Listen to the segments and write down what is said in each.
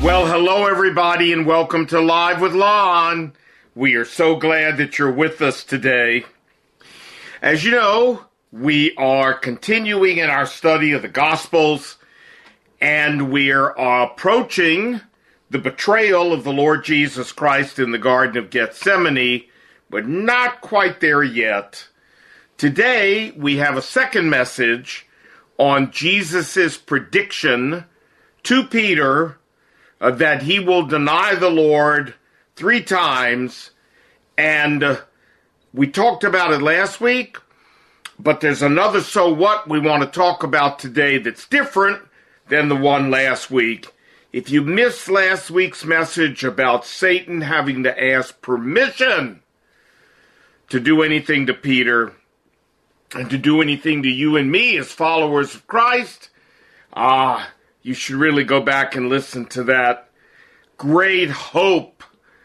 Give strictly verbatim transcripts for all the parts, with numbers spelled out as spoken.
Well, hello everybody and welcome to Live with Lon. We are so glad that you're with us today. As you know, we are continuing in our study of the Gospels, and we are approaching the betrayal of the Lord Jesus Christ in the Garden of Gethsemane, but not quite there yet. Today, we have a second message on Jesus' prediction to Peter Uh, that he will deny the Lord three times, and uh, we talked about it last week, but there's another so what we want to talk about today that's different than the one last week. If you missed last week's message about Satan having to ask permission to do anything to Peter and to do anything to you and me as followers of Christ, ah, you should really go back and listen to that. Great hope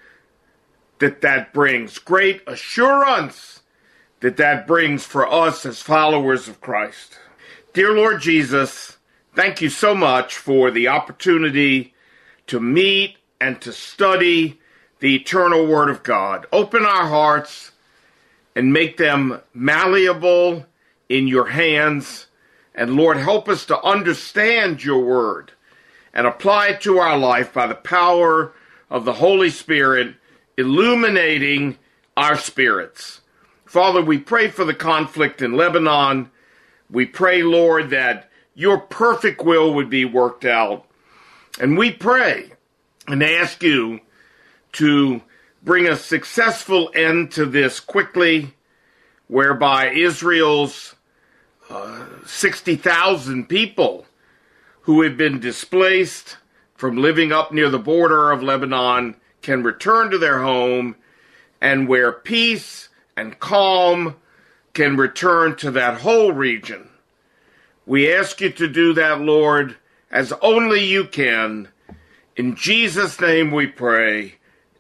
that that brings. Great assurance that that brings for us as followers of Christ. Dear Lord Jesus, thank you so much for the opportunity to meet and to study the eternal Word of God. Open our hearts and make them malleable in your hands. And Lord, help us to understand your word and apply it to our life by the power of the Holy Spirit, illuminating our spirits. Father, we pray for the conflict in Lebanon. We pray, Lord, that your perfect will would be worked out. And we pray and ask you to bring a successful end to this quickly, whereby Israel's Uh, sixty thousand people who have been displaced from living up near the border of Lebanon can return to their home, and where peace and calm can return to that whole region. We ask you to do that, Lord, as only you can. In Jesus' name we pray.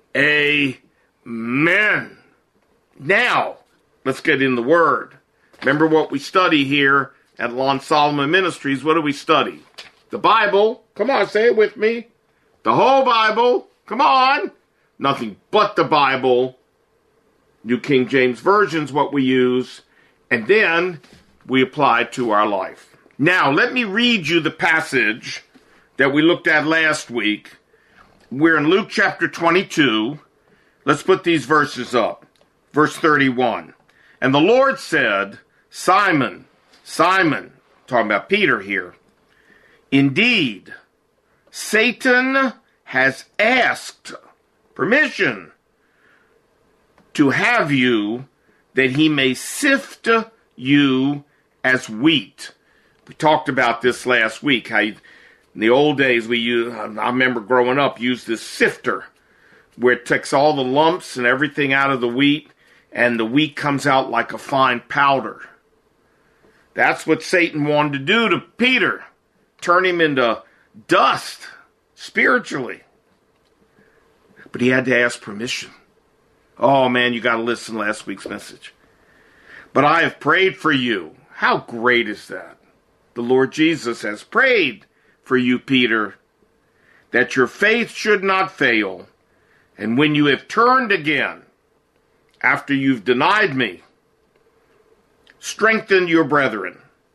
Amen. Now, let's get in the Word. Remember what we study here at Lon Solomon Ministries. What do we study? The Bible. Come on, say it with me. The whole Bible. Come on. Nothing but the Bible. New King James Version's what we use. And then we apply it to our life. Now, let me read you the passage that we looked at last week. We're in Luke chapter twenty-two. Let's put these verses up. Verse thirty-one. And the Lord said, Simon, Simon, talking about Peter here, indeed, Satan has asked permission to have you that he may sift you as wheat. We talked about this last week, how you, in the old days we used, I remember growing up, used this sifter where it takes all the lumps and everything out of the wheat, and the wheat comes out like a fine powder. That's what Satan wanted to do to Peter. Turn him into dust, spiritually. But he had to ask permission. Oh man, you got to listen to last week's message. But I have prayed for you. How great is that? The Lord Jesus has prayed for you, Peter, that your faith should not fail. And when you have turned again, after you've denied me, strengthen your brethren.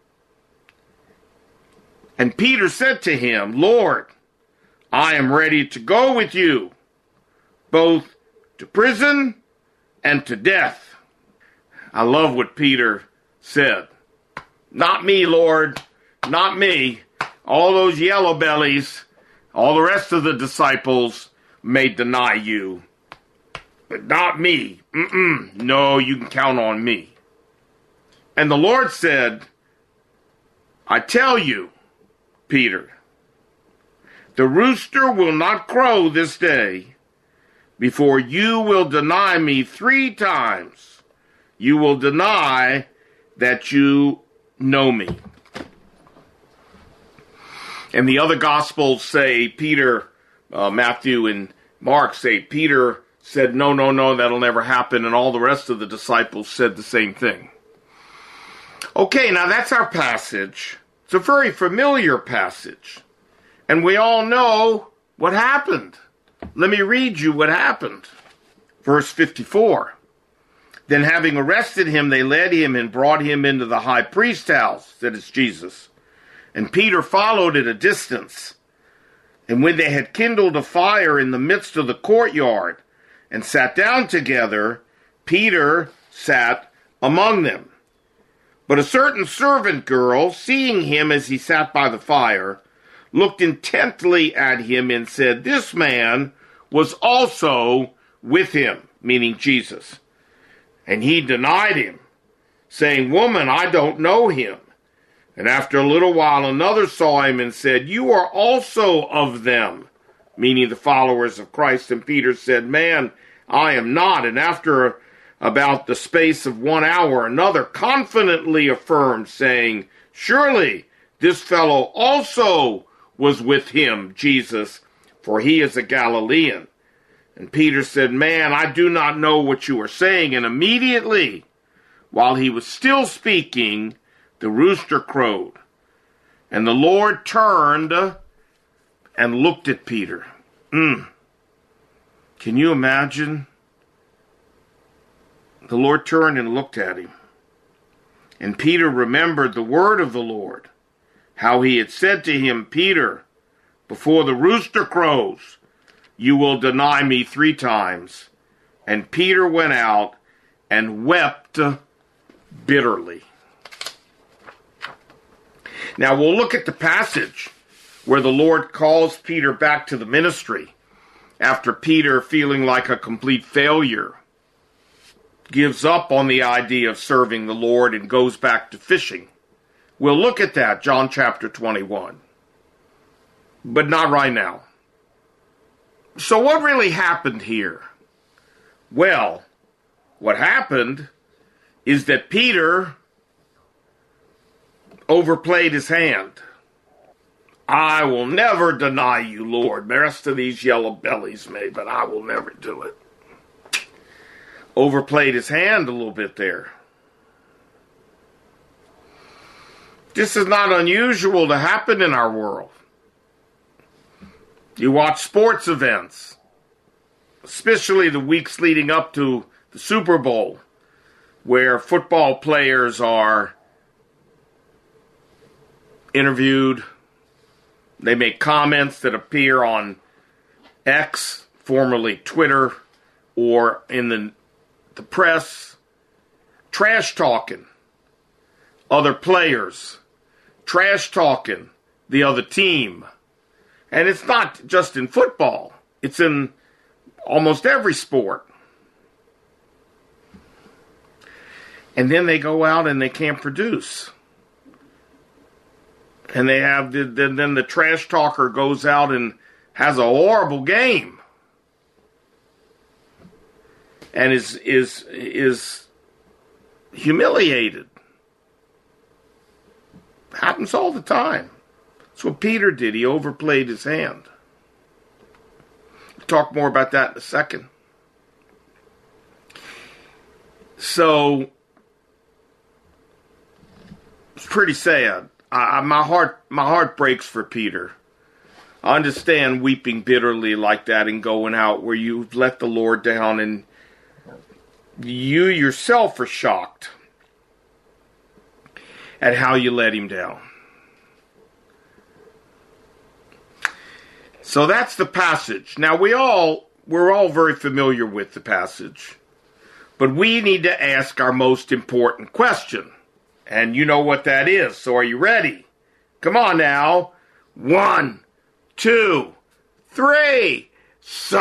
And Peter said to him, Lord, I am ready to go with you, both to prison and to death. I love what Peter said. Not me, Lord, not me. All those yellow bellies, all the rest of the disciples may deny you, but not me. Mm-mm. No, you can count on me. And the Lord said, I tell you, Peter, the rooster will not crow this day before you will deny me three times. You will deny that you know me. And the other Gospels say, Peter, uh, Matthew and Mark say, Peter said, no, no, no, that'll never happen. And all the rest of the disciples said the same thing. Okay, now that's our passage. It's a very familiar passage. And we all know What happened? Let me read you what happened. Verse fifty-four. Then having arrested him, they led him and brought him into the high priest's house, that is Jesus. And Peter followed at a distance. And when they had kindled a fire in the midst of the courtyard and sat down together, Peter sat among them. But a certain servant girl, seeing him as he sat by the fire, looked intently at him and said, "This man was also with him," meaning Jesus. And he denied him, saying, "Woman, I don't know him." And after a little while another saw him and said, "You are also of them," meaning the followers of Christ. And Peter said, "Man, I am not." And after about the space of one hour, another confidently affirmed, saying, "Surely this fellow also was with him," Jesus, "for he is a Galilean." And Peter said, "Man, I do not know what you are saying." And immediately, while he was still speaking, the rooster crowed. And the Lord turned and looked at Peter. Mm. Can you imagine? The Lord turned and looked at him. And Peter remembered the word of the Lord, how he had said to him, "Peter, before the rooster crows, you will deny me three times." And Peter went out and wept bitterly. Now we'll look at the passage where the Lord calls Peter back to the ministry after Peter, feeling like a complete failure, gives up on the idea of serving the Lord and goes back to fishing. We'll look at that, John chapter twenty-one. But not right now. So what really happened here? Well, what happened is that Peter overplayed his hand. "I will never deny you, Lord. The rest of these yellow bellies may, but I will never do it." Overplayed his hand a little bit there. This is not unusual to happen in our world. You watch sports events, especially the weeks leading up to the Super Bowl, where football players are interviewed. They make comments that appear on X, formerly Twitter, or in the, the press, trash talking other players, trash talking the other team. And it's not just in football. It's in almost every sport. And then they go out and they can't produce. And they have the, the, then the trash talker goes out and has a horrible game. And is is is humiliated. Happens all the time. That's what Peter did. He overplayed his hand. We'll talk more about that in a second. So, it's pretty sad. I, my heart, my heart breaks for Peter. I understand weeping bitterly like that and going out where you've let the Lord down and you yourself are shocked at how you let him down. So that's the passage. Now we all, we're all very familiar with the passage, but we need to ask our most important question. And you know what that is. So are you ready? Come on now. One, two, three. So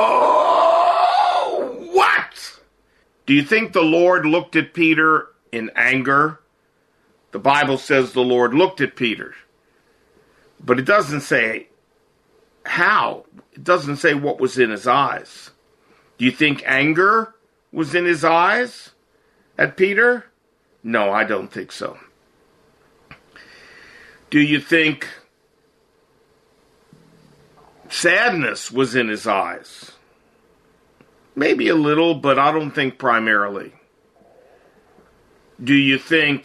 what? Do you think the Lord looked at Peter in anger? The Bible says the Lord looked at Peter. But it doesn't say how. It doesn't say what was in his eyes. Do you think anger was in his eyes at Peter? No, I don't think so. Do you think sadness was in his eyes? Maybe a little, but I don't think primarily. Do you think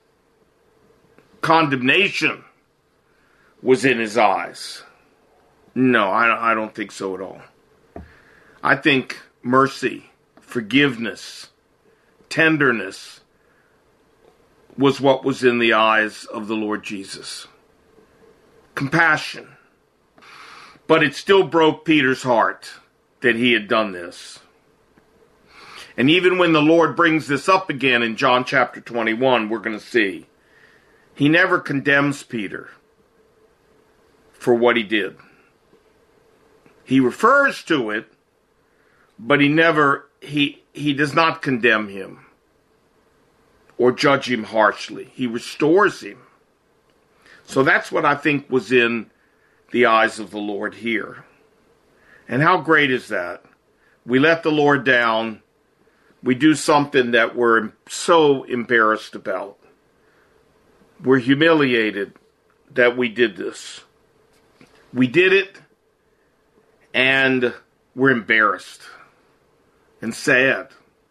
condemnation was in his eyes? No, I, I don't think so at all. I think mercy, forgiveness, tenderness was what was in the eyes of the Lord Jesus. Compassion. But it still broke Peter's heart that he had done this. And even when the Lord brings this up again in John chapter twenty-one, we're going to see, he never condemns Peter for what he did. He refers to it, but he never, he, he does not condemn him or judge him harshly. He restores him. So that's what I think was in the eyes of the Lord here. And how great is that? We let the Lord down. We do something that we're so embarrassed about. We're humiliated that we did this. We did it, and we're embarrassed and sad.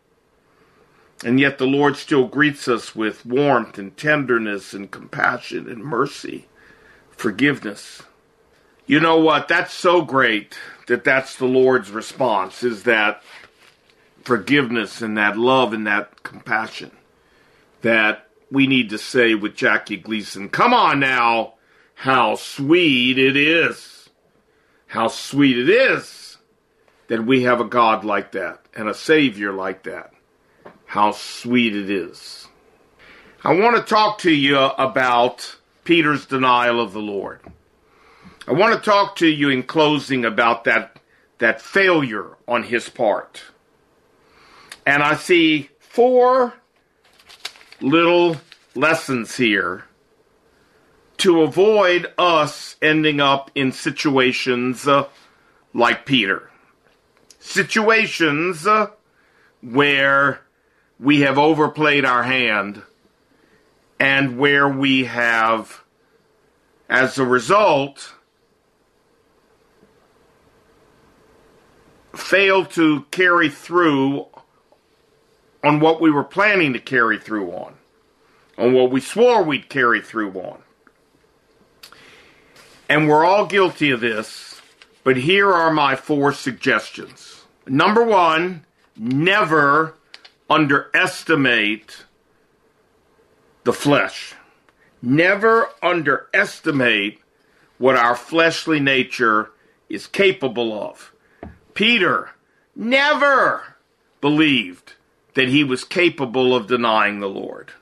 And yet the Lord still greets us with warmth and tenderness and compassion and mercy, forgiveness. You know what? That's so great that that's the Lord's response, is that forgiveness and that love and that compassion that we need to say with Jackie Gleason, come on now, how sweet it is. How sweet it is that we have a God like that and a Savior like that. How sweet it is. I want to talk to you about Peter's denial of the Lord. I want to talk to you in closing about that, that failure on his part. And I see four little lessons here to avoid us ending up in situations uh, like Peter. Situations uh, where we have overplayed our hand and where we have, as a result, failed to carry through on what we were planning to carry through on, on what we swore we'd carry through on. And we're all guilty of this, but here are my four suggestions. Number one, never underestimate the flesh. Never underestimate what our fleshly nature is capable of. Peter never believed that he was capable of denying the Lord.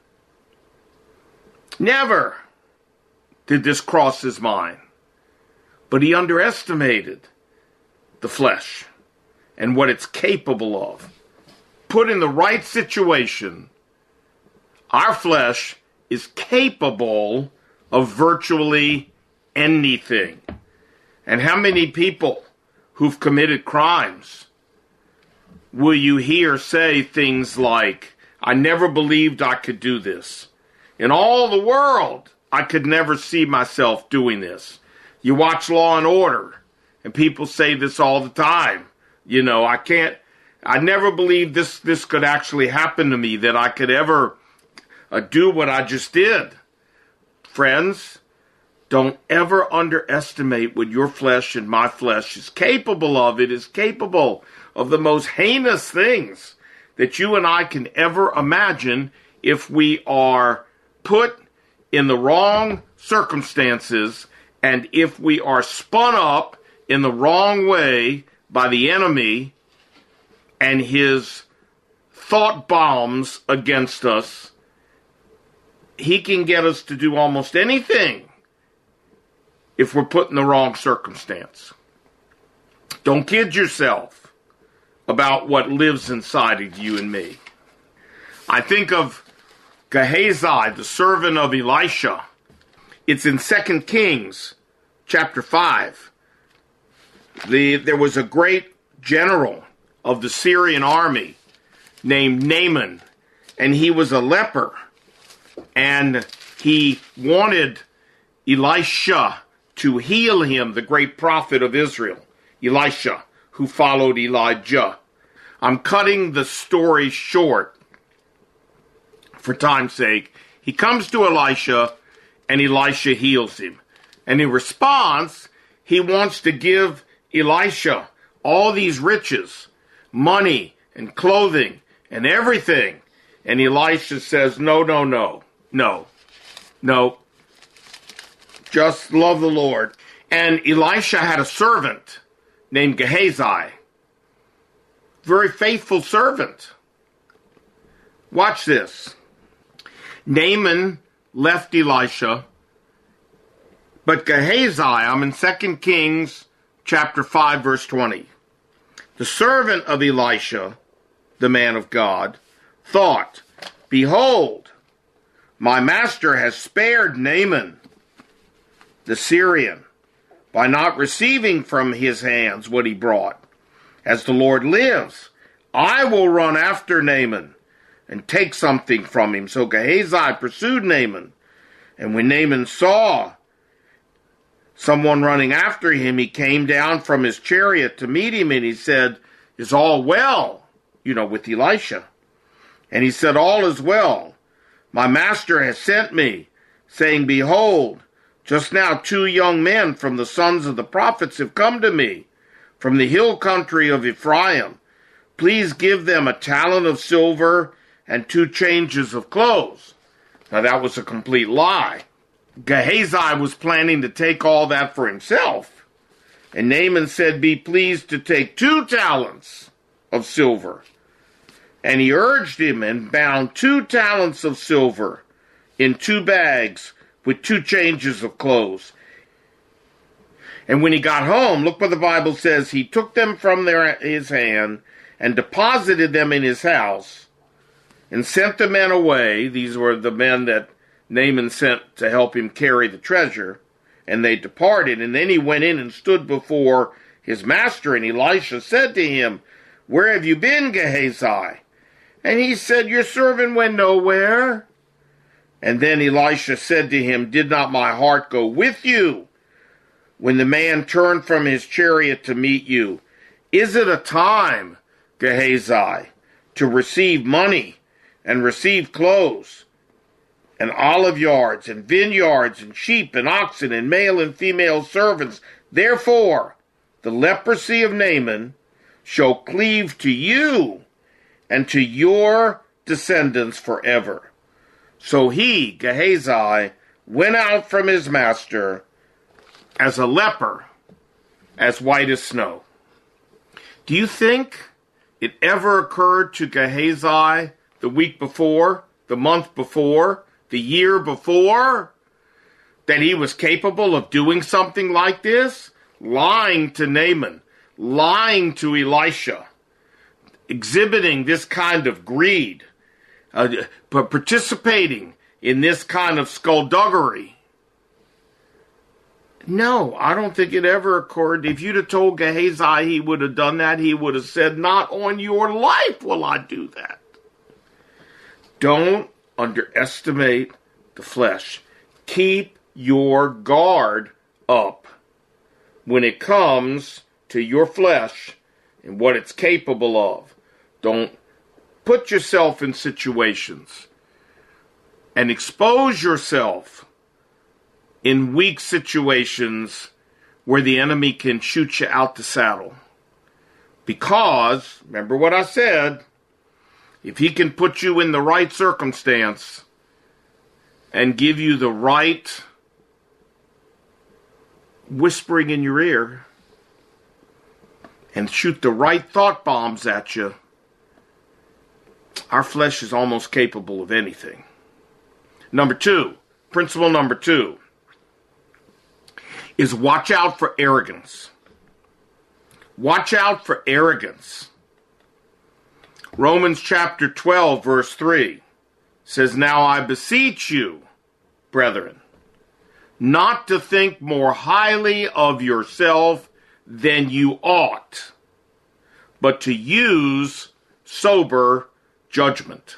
Never did this cross his mind. But he underestimated the flesh and what it's capable of. Put in the right situation, our flesh is capable of virtually anything. And how many people who've committed crimes will you hear say things like, I never believed I could do this. In all the world, I could never see myself doing this. You watch Law and Order, and people say this all the time. You know, I can't, I never believed this, this could actually happen to me, that I could ever uh, do what I just did. Friends, don't ever underestimate what your flesh and my flesh is capable of. It is capable of the most heinous things that you and I can ever imagine if we are put in the wrong circumstances and if we are spun up in the wrong way by the enemy and his thought bombs against us. He can get us to do almost anything if we're put in the wrong circumstance. Don't kid yourself about what lives inside of you and me. I think of Gehazi, the servant of Elisha. It's in Second Kings chapter five. The, there was a great general of the Syrian army named Naaman, and he was a leper, and he wanted Elisha to heal him, the great prophet of Israel, Elisha, who followed Elijah. I'm cutting the story short for time's sake. He comes to Elisha, and Elisha heals him. And in response, he wants to give Elisha all these riches, money and clothing and everything. And Elisha says, no, no, no, no, no. Just love the Lord. And Elisha had a servant named Gehazi. Very faithful servant. Watch this. Naaman left Elisha, but Gehazi, I'm in Second Kings chapter five, verse twenty. The servant of Elisha, the man of God, thought, behold, my master has spared Naaman, the Syrian, by not receiving from his hands what he brought. As the Lord lives, I will run after Naaman and take something from him. So Gehazi pursued Naaman. And when Naaman saw someone running after him, he came down from his chariot to meet him, and he said, is all well? You know, with Elisha. And he said, all is well. My master has sent me, saying, behold, just now two young men from the sons of the prophets have come to me, from the hill country of Ephraim. Please give them a talent of silver and two changes of clothes. Now that was a complete lie. Gehazi was planning to take all that for himself. And Naaman said, be pleased to take two talents of silver. And he urged him and bound two talents of silver in two bags with two changes of clothes. And when he got home, look what the Bible says, he took them from their, his hand and deposited them in his house and sent the men away. These were the men that Naaman sent to help him carry the treasure. And they departed. And then he went in and stood before his master. And Elisha said to him, where have you been, Gehazi? And he said, your servant went nowhere. And then Elisha said to him, did not my heart go with you when the man turned from his chariot to meet you? Is it a time, Gehazi, to receive money and receive clothes and olive yards and vineyards and sheep and oxen and male and female servants? Therefore, the leprosy of Naaman shall cleave to you and to your descendants forever. So he, Gehazi, went out from his master as a leper, as white as snow. Do you think it ever occurred to Gehazi the week before, the month before, the year before, that he was capable of doing something like this? Lying to Naaman, lying to Elisha, exhibiting this kind of greed, uh, participating in this kind of skullduggery. No, I don't think it ever occurred. If you'd have told Gehazi he would have done that, he would have said, not on your life will I do that. Don't underestimate the flesh. Keep your guard up when it comes to your flesh and what it's capable of. Don't put yourself in situations and expose yourself in weak situations where the enemy can shoot you out the saddle. Because, remember what I said, if he can put you in the right circumstance and give you the right whispering in your ear and shoot the right thought bombs at you, our flesh is almost capable of anything. Number two, principle number two, is watch out for arrogance. Watch out for arrogance. Romans chapter twelve, verse three says, now I beseech you, brethren, not to think more highly of yourself than you ought, but to use sober judgment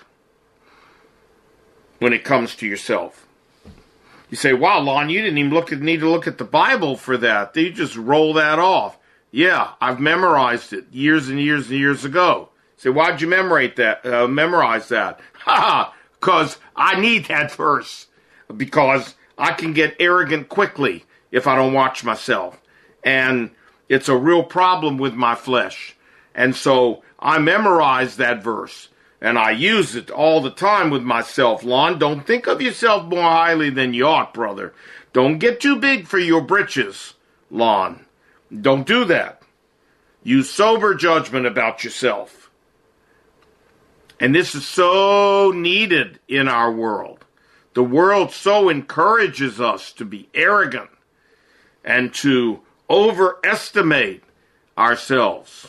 when it comes to yourself. You say, wow, Lon, you didn't even look at, need to look at the Bible for that. You just roll that off. Yeah, I've memorized it years and years and years ago. You say, why'd you memorize that? Uh, memorize that? Ha! Because I need that verse. Because I can get arrogant quickly if I don't watch myself. And it's a real problem with my flesh. And so I memorized that verse. And I use it all the time with myself. Lon, don't think of yourself more highly than you ought, brother. Don't get too big for your britches, Lon. Don't do that. Use sober judgment about yourself. And this is so needed in our world. The world so encourages us to be arrogant and to overestimate ourselves.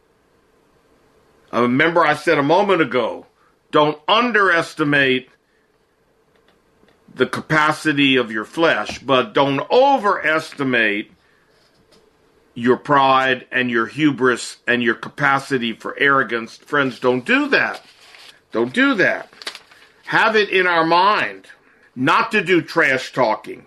I remember I said a moment ago, don't underestimate the capacity of your flesh, but don't overestimate your pride and your hubris and your capacity for arrogance. Friends, don't do that. Don't do that. Have it in our mind not to do trash talking,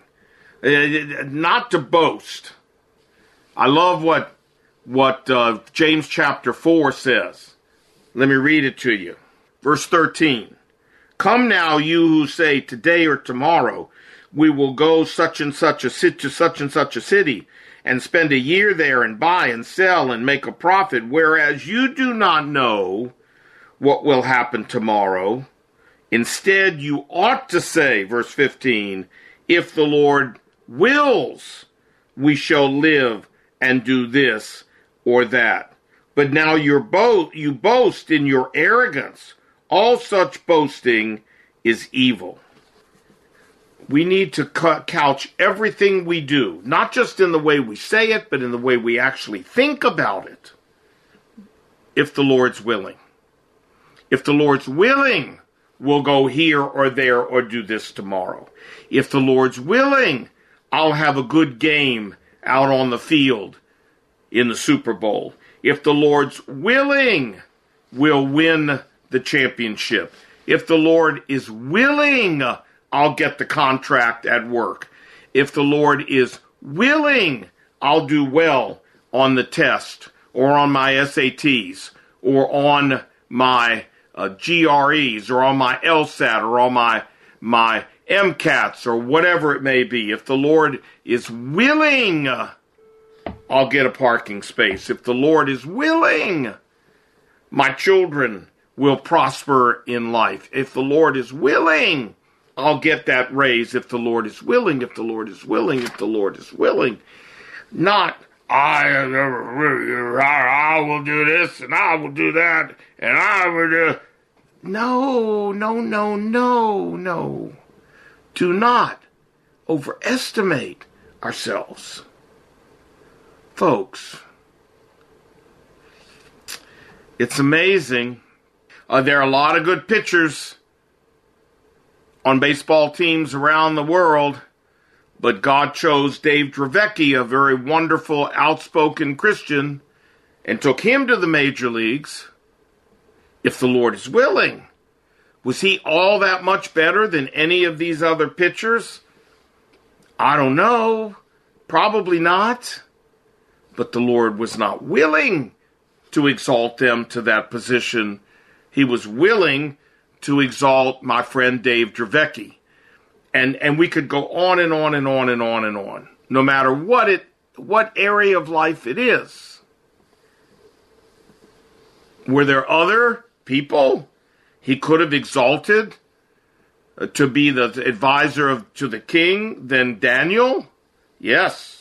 not to boast. I love what, what uh, James chapter four says. Let me read it to you. Verse thirteen. Come now, you who say today or tomorrow, we will go such and such a city to such and such a city, and spend a year there and buy and sell and make a profit, whereas you do not know what will happen tomorrow. Instead, you ought to say, verse fifteen, if the Lord wills, we shall live and do this or that. But now you're bo- you boast in your arrogance. All such boasting is evil. We need to couch everything we do, not just in the way we say it, but in the way we actually think about it. If the Lord's willing. If the Lord's willing, we'll go here or there or do this tomorrow. If the Lord's willing, I'll have a good game out on the field in the Super Bowl. If the Lord's willing, we'll win the championship. If the Lord is willing, I'll get the contract at work. If the Lord is willing, I'll do well on the test or on my S A Ts or on my uh, G R Es or on my LSAT or on my, my MCATs or whatever it may be. If the Lord is willing, I'll get a parking space. If the Lord is willing, my children will prosper in life. If the Lord is willing, I'll get that raise. If the Lord is willing, if the Lord is willing, if the Lord is willing. Not, I, I will do this and I will do that and I will do. No, no, no, no, no. Do not overestimate ourselves. Folks, it's amazing. Uh, there are a lot of good pitchers on baseball teams around the world, but God chose Dave Dravecky, a very wonderful, outspoken Christian, and took him to the major leagues. If the Lord is willing. Was he all that much better than any of these other pitchers? I don't know. Probably not. But the Lord was not willing to exalt them to that position. He was willing to exalt my friend Dave Dravecky. And and we could go on and on and on and on and on, no matter what it what area of life it is. Were there other people he could have exalted uh, to be the advisor of to the king than Daniel? Yes.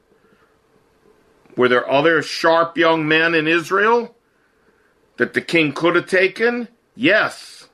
Were there other sharp young men in Israel that the king could have taken? Yes.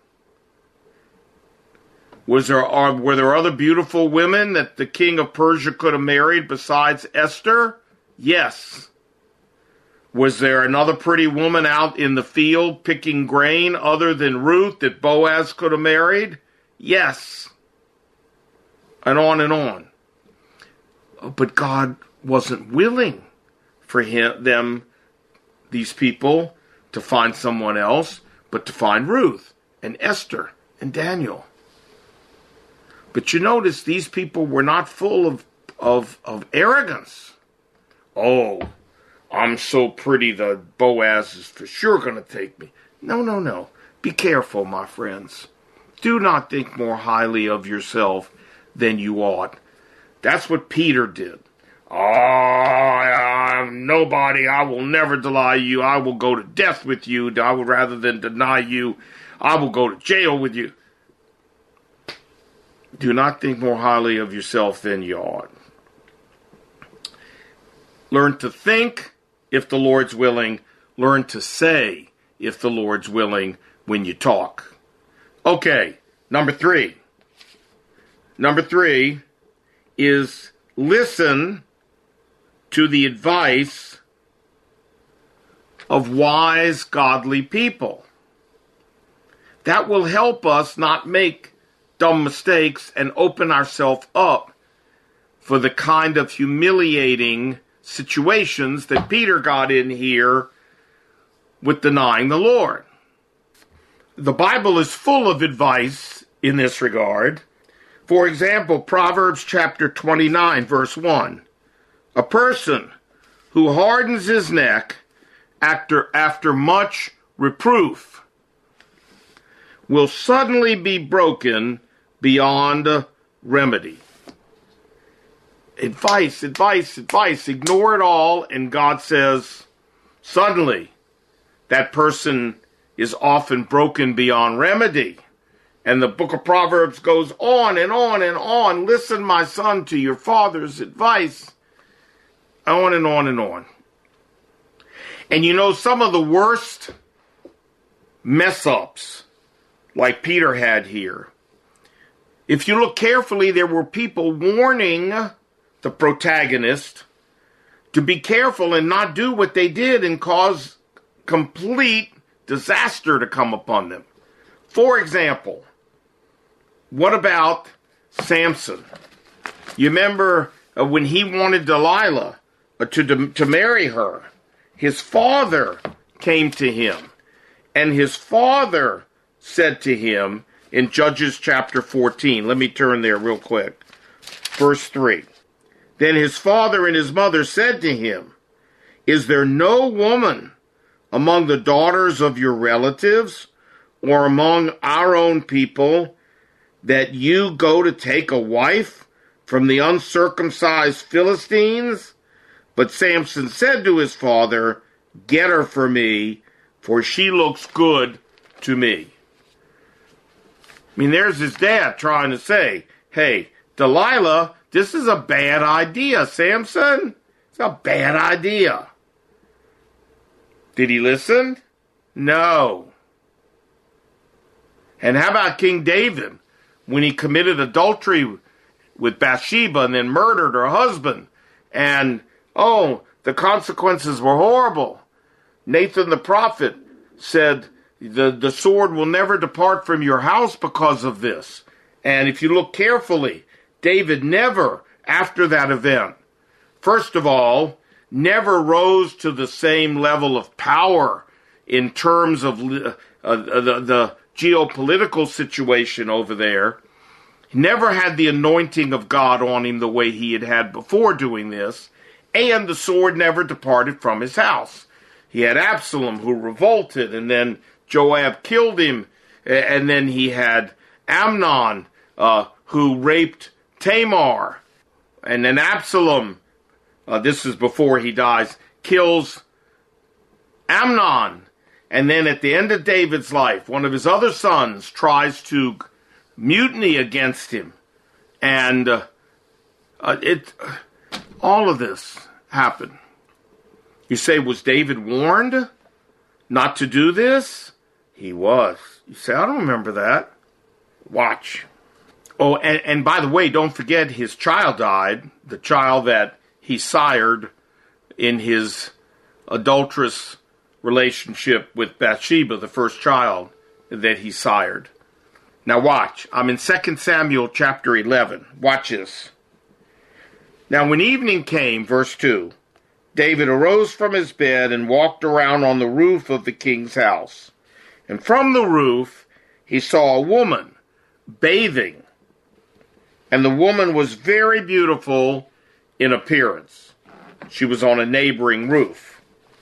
Was there, are, were there other beautiful women that the king of Persia could have married besides Esther? Yes. Was there another pretty woman out in the field picking grain other than Ruth that Boaz could have married? Yes. And on and on. But God wasn't willing for him, them, these people, to find someone else, but to find Ruth and Esther and Daniel. But you notice these people were not full of, of, of arrogance. Oh, I'm so pretty, the Boaz is for sure going to take me. No, no, no. Be careful, my friends. Do not think more highly of yourself than you ought. That's what Peter did. Oh, I'm nobody. I will never deny you. I will go to death with you. I would rather than deny you. I will go to jail with you. Do not think more highly of yourself than you ought. Learn to think if the Lord's willing. Learn to say if the Lord's willing when you talk. Okay, number three. Number three is listen to the advice of wise, godly people. That will help us not make dumb mistakes and open ourselves up for the kind of humiliating situations that Peter got in here with denying the Lord. The Bible is full of advice in this regard. For example, Proverbs chapter twenty-nine, verse one. A person who hardens his neck after, after much reproof will suddenly be broken beyond remedy. Advice, advice, advice. Ignore it all, and God says, suddenly, that person is often broken beyond remedy. And the book of Proverbs goes on and on and on. Listen, my son, to your father's advice. On and on and on. And you know, some of the worst mess-ups, like Peter had here, if you look carefully, there were people warning the protagonist to be careful and not do what they did and cause complete disaster to come upon them. For example, what about Samson? You remember uh, when he wanted Delilah uh, to, to marry her, his father came to him, and his father said to him in Judges chapter fourteen, let me turn there real quick, verse three. Then his father and his mother said to him, is there no woman among the daughters of your relatives or among our own people that you go to take a wife from the uncircumcised Philistines? But Samson said to his father, get her for me, for she looks good to me. I mean, there's his dad trying to say, hey, Delilah, this is a bad idea, Samson. It's a bad idea. Did he listen? No. And how about King David when he committed adultery with Bathsheba and then murdered her husband? And, oh, the consequences were horrible. Nathan the prophet said, the, the sword will never depart from your house because of this. And if you look carefully, David never, after that event, first of all, never rose to the same level of power in terms of uh, uh, the, the geopolitical situation over there. He never had the anointing of God on him the way he had had before doing this, and the sword never departed from his house. He had Absalom who revolted, and then Joab killed him, and then he had Amnon uh, who raped Tamar, and then Absalom, uh, this is before he dies, kills Amnon. And then at the end of David's life, one of his other sons tries to mutiny against him. And uh, uh, it, all of this happened. You say, was David warned not to do this? He was. You say, I don't remember that. Watch. Oh, and, and by the way, don't forget his child died, the child that he sired in his adulterous relationship with Bathsheba, the first child that he sired. Now watch. I'm in Second Samuel chapter eleven. Watch this. Now when evening came, verse two, David arose from his bed and walked around on the roof of the king's house. And from the roof he saw a woman bathing. And the woman was very beautiful in appearance. She was on a neighboring roof.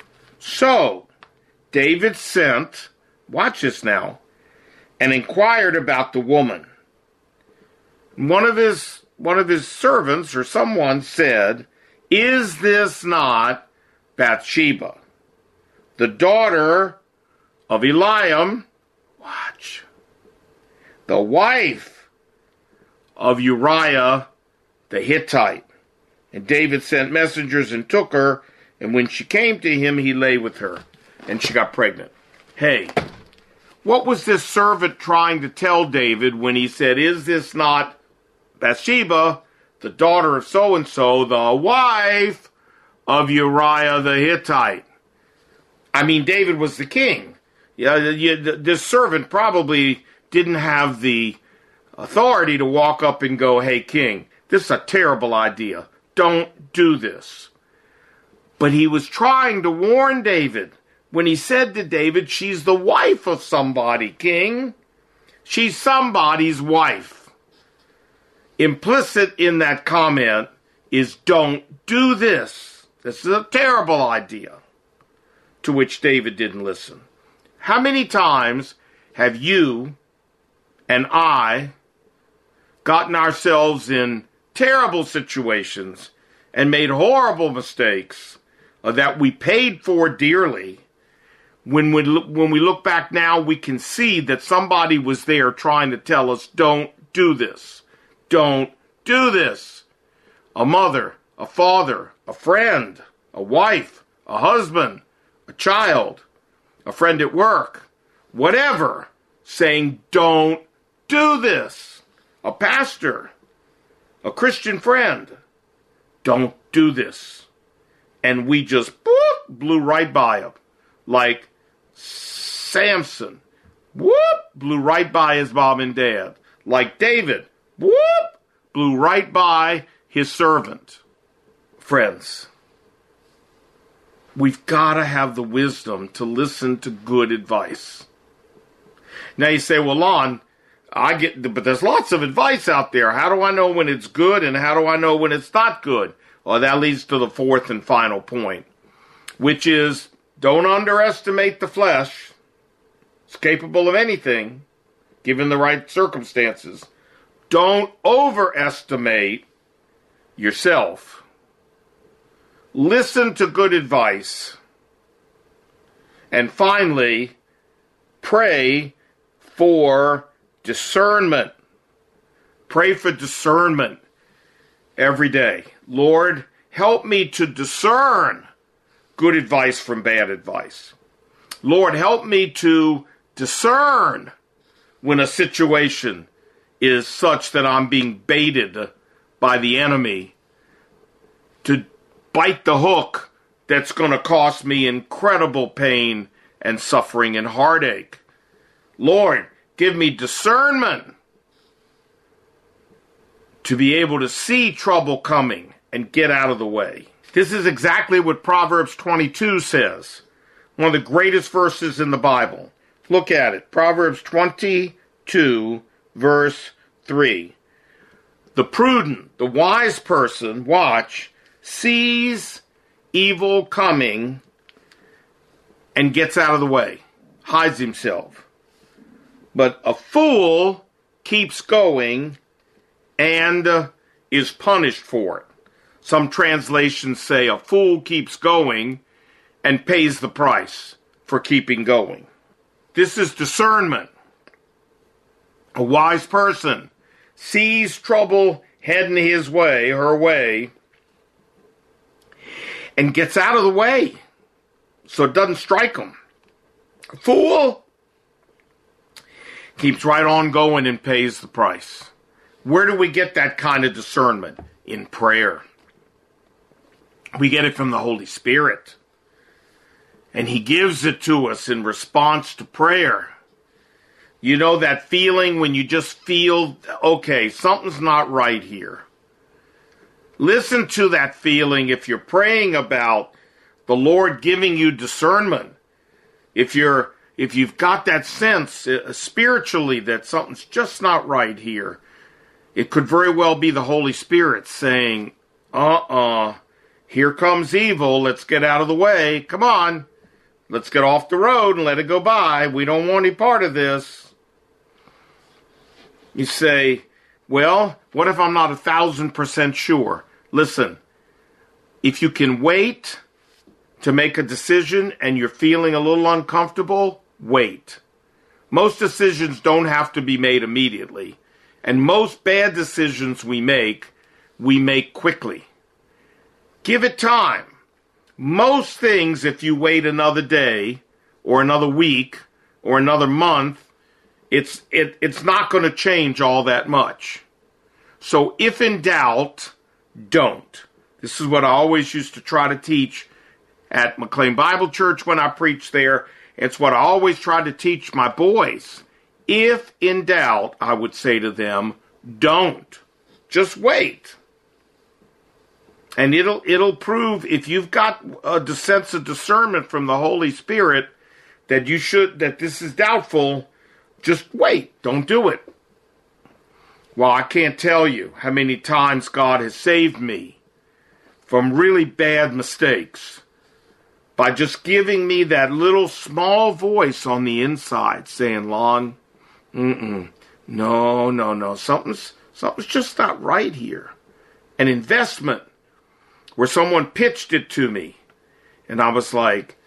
So David sent, watch this now, and inquired about the woman. One of his one of his servants or someone said, Is this not Bathsheba, the daughter of Eliam, watch, the wife of Uriah the Hittite? And David sent messengers and took her, and when she came to him, he lay with her, and she got pregnant. Hey, what was this servant trying to tell David when he said, is this not Bathsheba, the daughter of so-and-so, the wife of Uriah the Hittite? I mean, David was the king. Yeah, this servant probably didn't have the authority to walk up and go, hey, king, this is a terrible idea. Don't do this. But he was trying to warn David when he said to David, she's the wife of somebody, king. She's somebody's wife. Implicit in that comment is don't do this. This is a terrible idea. To which David didn't listen. How many times have you and I gotten ourselves in terrible situations and made horrible mistakes uh, that we paid for dearly? When we, look, when we look back now, we can see that somebody was there trying to tell us, don't do this. Don't do this. A mother, a father, a friend, a wife, a husband, a child, a friend at work, whatever, saying, don't do this. A pastor, a Christian friend, don't do this. And we just boop, blew right by him. Like Samson, whoop, blew right by his mom and dad. Like David, whoop, blew right by his servant. Friends, we've got to have the wisdom to listen to good advice. Now you say, well, Lon, I get, but there's lots of advice out there. How do I know when it's good and how do I know when it's not good? Well, that leads to the fourth and final point, which is don't underestimate the flesh. It's capable of anything, given the right circumstances. Don't overestimate yourself. Listen to good advice. And finally, pray for discernment. Pray for discernment every day. Lord, help me to discern good advice from bad advice. Lord, help me to discern when a situation is such that I'm being baited by the enemy to bite the hook that's going to cost me incredible pain and suffering and heartache. Lord, give me discernment to be able to see trouble coming and get out of the way. This is exactly what Proverbs twenty-two says. One of the greatest verses in the Bible. Look at it. Proverbs twenty-two, verse three. The prudent, the wise person, watch, sees evil coming and gets out of the way, hides himself. But a fool keeps going and uh, is punished for it. Some translations say a fool keeps going and pays the price for keeping going. This is discernment. A wise person sees trouble heading his way, her way, and gets out of the way so it doesn't strike him. A fool keeps right on going and pays the price. Where do we get that kind of discernment? In prayer. We get it from the Holy Spirit. And He gives it to us in response to prayer. You know that feeling when you just feel, okay, something's not right here. Listen to that feeling if you're praying about the Lord giving you discernment. If you're, if you've got that sense uh, spiritually that something's just not right here, it could very well be the Holy Spirit saying, uh-uh, here comes evil, let's get out of the way, come on, let's get off the road and let it go by, we don't want any part of this. You say, well, what if I'm not a thousand percent sure? Listen, If you can wait to make a decision and you're feeling a little uncomfortable, wait. Most decisions don't have to be made immediately. And most bad decisions we make, we make quickly. Give it time. Most things, if you wait another day or another week or another month, it's it, it's not going to change all that much. So if in doubt, don't. This is what I always used to try to teach at McLean Bible Church when I preached there. It's what I always tried to teach my boys. If in doubt, I would say to them, don't. Just wait. And it'll it'll prove, if you've got a sense of discernment from the Holy Spirit that you should, that this is doubtful, just wait. Don't do it. Well, I can't tell you how many times God has saved me from really bad mistakes by just giving me that little small voice on the inside saying, Lon, mm-mm, no, no, no, something's, something's just not right here. An investment where someone pitched it to me, and I was like,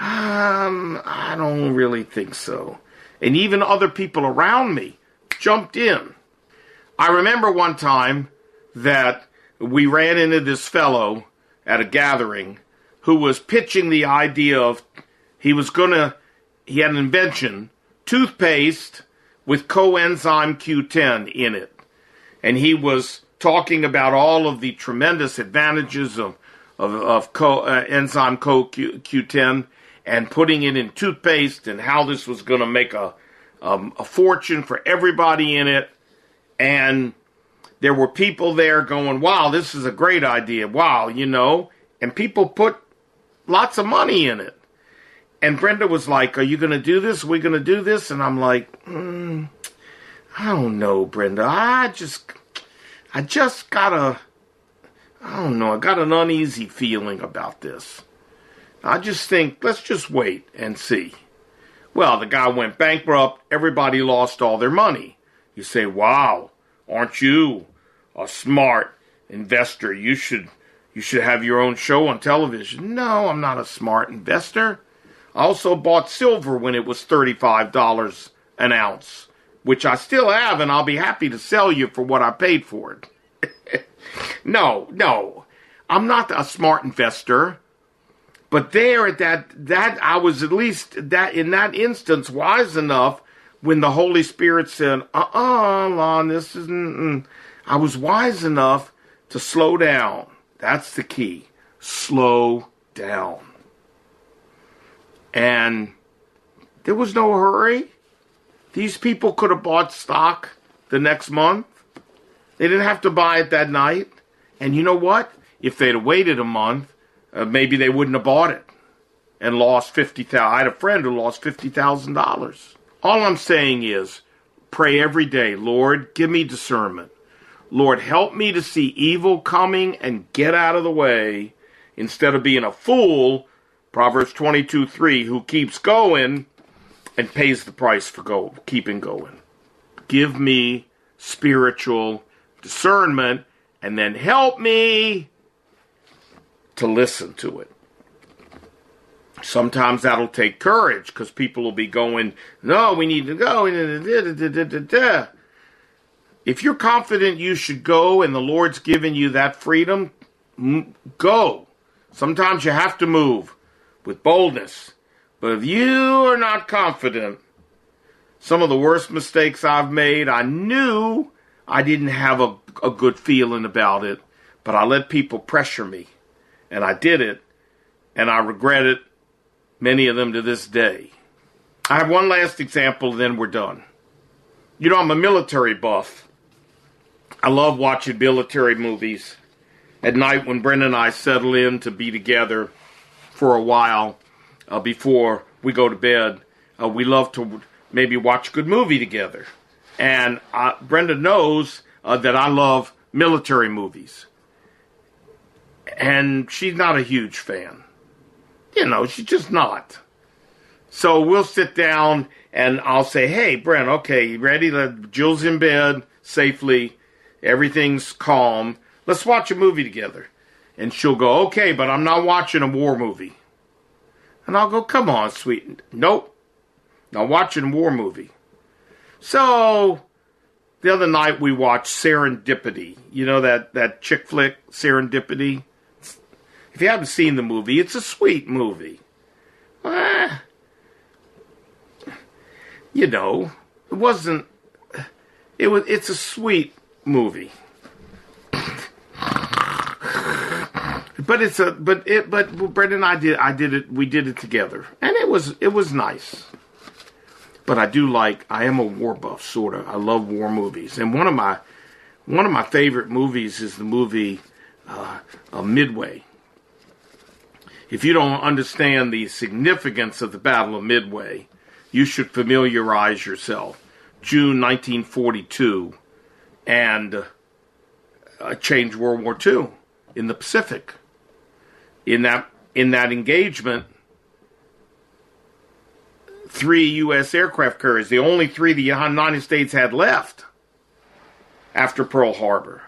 um, I don't really think so. And even other people around me jumped in. I remember one time that we ran into this fellow at a gathering who was pitching the idea of, he was going to, he had an invention, toothpaste with coenzyme Q ten in it. And he was talking about all of the tremendous advantages of, of, of co, uh, enzyme co Q ten and putting it in toothpaste and how this was going to make a, um, a fortune for everybody in it. And there were people there going, wow, this is a great idea. Wow, you know, and people put lots of money in it. And Brenda was like, are you going to do this? Are we going to do this? And I'm like, mm, I don't know, Brenda. I just, I just got a, I don't know, I got an uneasy feeling about this. I just think, let's just wait and see. Well, the guy went bankrupt. Everybody lost all their money. You say, wow, aren't you a smart investor? You should you should have your own show on television. No, I'm not a smart investor. I also bought silver when it was thirty-five dollars an ounce, which I still have, and I'll be happy to sell you for what I paid for it. no, no, I'm not a smart investor. But there at that, that I was at least that in that instance wise enough when the Holy Spirit said, uh-uh, Lon, this isn't, mm. I was wise enough to slow down. That's the key. Slow down. And there was no hurry. These people could have bought stock the next month. They didn't have to buy it that night. And you know what? If they'd have waited a month, uh, maybe they wouldn't have bought it and lost fifty thousand dollars. I had a friend who lost fifty thousand dollars. All I'm saying is, pray every day, Lord, give me discernment. Lord, help me to see evil coming and get out of the way instead of being a fool, Proverbs twenty-two three, who keeps going and pays the price for go, keeping going. Give me spiritual discernment and then help me to listen to it. Sometimes that'll take courage because people will be going, no, we need to go. If you're confident you should go and the Lord's given you that freedom, go. Sometimes you have to move with boldness. But if you are not confident, some of the worst mistakes I've made, I knew I didn't have a, a good feeling about it, but I let people pressure me. And I did it, and I regret it, many of them to this day. I have one last example, then we're done. You know, I'm a military buff. I love watching military movies. At night when Brenda and I settle in to be together for a while uh, before we go to bed, uh, we love to maybe watch a good movie together. And uh, Brenda knows uh, that I love military movies. And she's not a huge fan. You know, she's just not. So we'll sit down and I'll say, hey, Brent, okay, you ready? Jill's in bed safely. Everything's calm. Let's watch a movie together. And she'll go, okay, but I'm not watching a war movie. And I'll go, come on, sweet. Nope. Not watching a war movie. So, the other night we watched Serendipity. You know that, that chick flick, Serendipity? If you haven't seen the movie, it's a sweet movie. Eh, you know, it wasn't... It was. It's a sweet movie. But it's a, but it, but Brenda and I did, I did it, we did it together. And it was, it was nice. But I do like, I am a war buff, sort of. I love war movies. And one of my, one of my favorite movies is the movie, uh, uh, Midway. If you don't understand the significance of the Battle of Midway, you should familiarize yourself. June nineteen forty-two, and uh, changed World War Two in the Pacific. In that in that engagement, three U S aircraft carriers, the only three the United States had left after Pearl Harbor,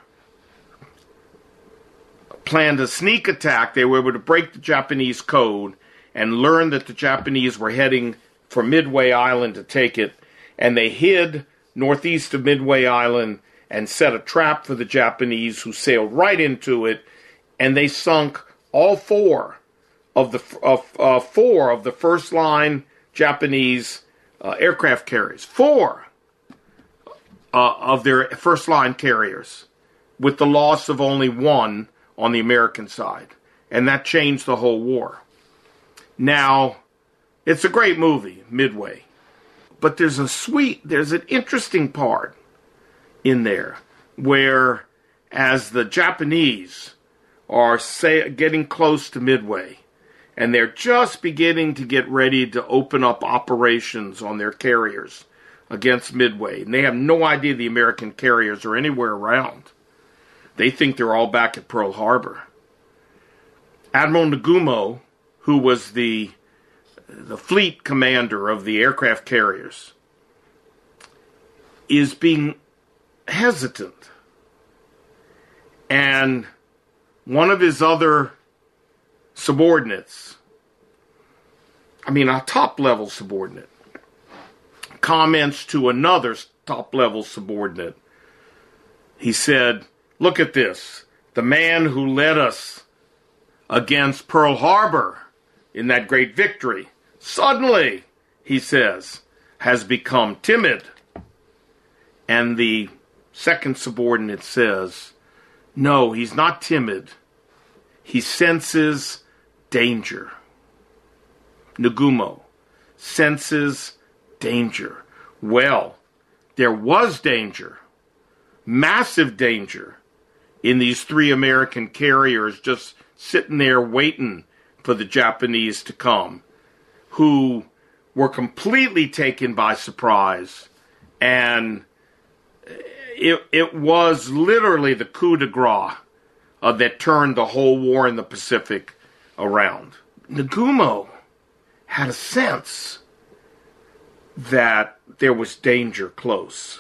planned a sneak attack. They were able to break the Japanese code and learn that the Japanese were heading for Midway Island to take it, and they hid northeast of Midway Island and set a trap for the Japanese, who sailed right into it, and they sunk all four of the of uh, four of the first line Japanese uh, aircraft carriers. Four uh, of their first line carriers, with the loss of only one on the American side, and that changed the whole war. Now, it's a great movie, Midway, but there's a sweet, there's an interesting part in there where, as the Japanese are say, getting close to Midway, and they're just beginning to get ready to open up operations on their carriers against Midway, and they have no idea the American carriers are anywhere around. They think they're all back at Pearl Harbor. Admiral Nagumo, who was the the fleet commander of the aircraft carriers, is being hesitant. And one of his other subordinates, I mean a top-level subordinate, comments to another top-level subordinate. He said, look at this. The man who led us against Pearl Harbor in that great victory, suddenly, he says, has become timid. And the second subordinate says, no, he's not timid. He senses danger. Nagumo senses danger. Well, there was danger, massive danger, in these three American carriers just sitting there waiting for the Japanese to come, who were completely taken by surprise. And it, it was literally the coup de grace uh, that turned the whole war in the Pacific around. Nagumo had a sense that there was danger close.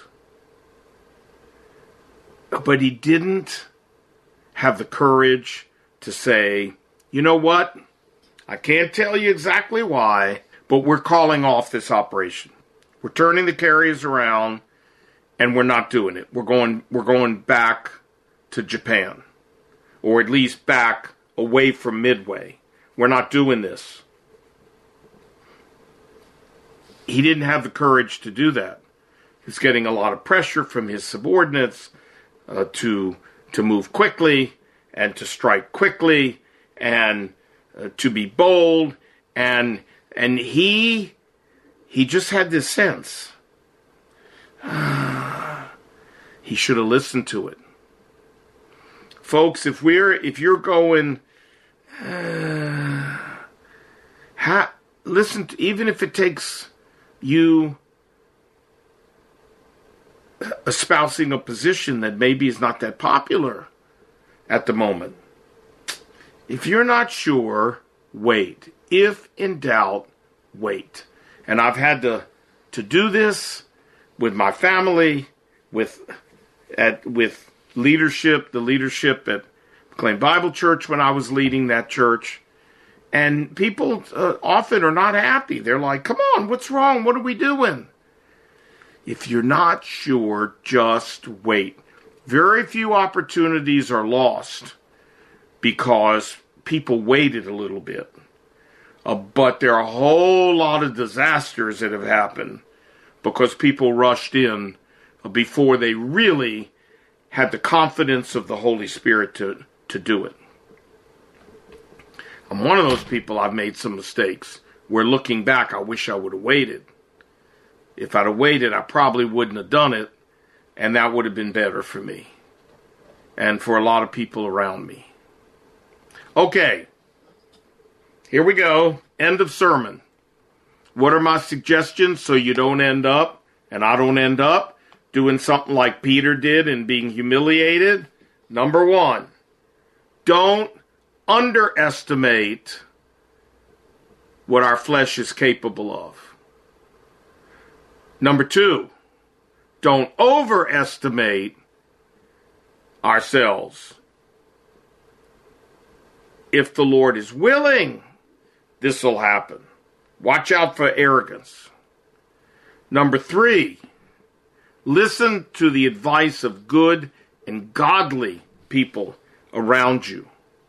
But he didn't have the courage to say, you know what? I can't tell you exactly why, but we're calling off this operation. We're turning the carriers around, and we're not doing it. We're going, we're going back to Japan, or at least back away from Midway. We're not doing this. He didn't have the courage to do that. He's getting a lot of pressure from his subordinates uh, to to move quickly and to strike quickly and uh, to be bold, and and he he just had this sense. He should have listened to it. Folks, if we're if you're going uh, ha, listen to, even if it takes you espousing a position that maybe is not that popular at the moment. If you're not sure, wait. If in doubt, wait. And I've had to to do this with my family, with at with leadership, the leadership at McLean Bible Church when I was leading that church. And people uh, often are not happy. They're like, come on, what's wrong? What are we doing? If you're not sure, just wait. Very few opportunities are lost because people waited a little bit. Uh, but there are a whole lot of disasters that have happened because people rushed in before they really had the confidence of the Holy Spirit to, to do it. I'm one of those people. I've made some mistakes where looking back, I wish I would have waited. If I'd have waited, I probably wouldn't have done it, and that would have been better for me and for a lot of people around me. Okay, here we go. End of sermon. What are my suggestions so you don't end up, and I don't end up, doing something like Peter did and being humiliated? Number one, don't underestimate what our flesh is capable of. Number two, don't overestimate ourselves. If the Lord is willing, this will happen. Watch out for arrogance. Number three, listen to the advice of good and godly people around you.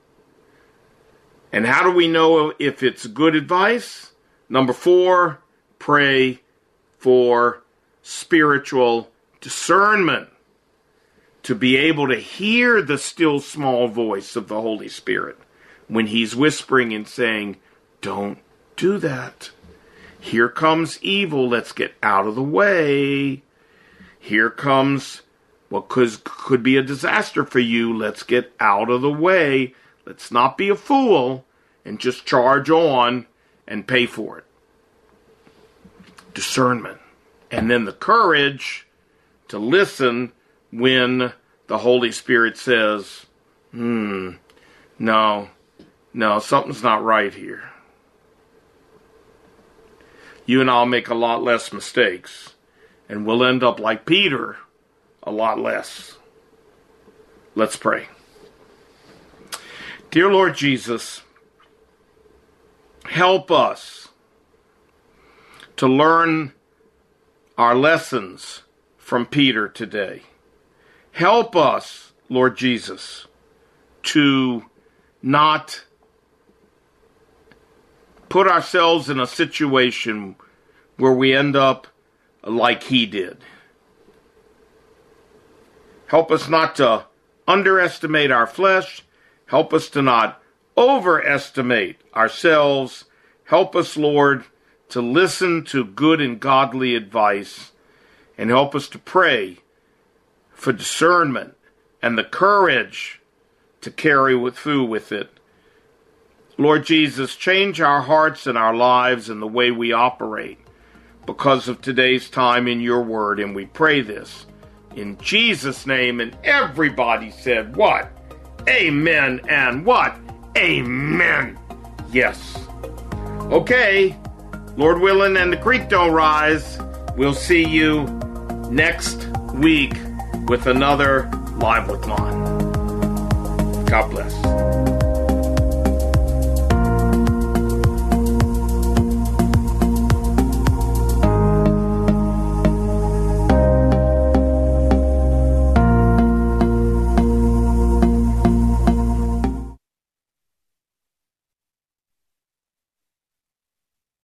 And how do we know if it's good advice? Number four, pray for spiritual discernment to be able to hear the still small voice of the Holy Spirit when he's whispering and saying, don't do that. Here comes evil. Let's get out of the way. Here comes what could, could be a disaster for you. Let's get out of the way. Let's not be a fool and just charge on and pay for it. Discernment. And then the courage to listen when the Holy Spirit says, hmm, no, no, something's not right here. You and I'll make a lot less mistakes, and we'll end up like Peter, a lot less. Let's pray. Dear Lord Jesus, help us to learn our lessons from Peter today. Help us, Lord Jesus, to not put ourselves in a situation where we end up like he did. Help us not to underestimate our flesh. Help us to not overestimate ourselves. Help us, Lord, to listen to good and godly advice, and help us to pray for discernment and the courage to carry with through with it. Lord Jesus, change our hearts and our lives and the way we operate because of today's time in your word, and we pray this in Jesus' name. And everybody said what? Amen. And what? Amen. Yes. Okay. Lord willing and the creek don't rise, we'll see you next week with another Live with Lon. God bless.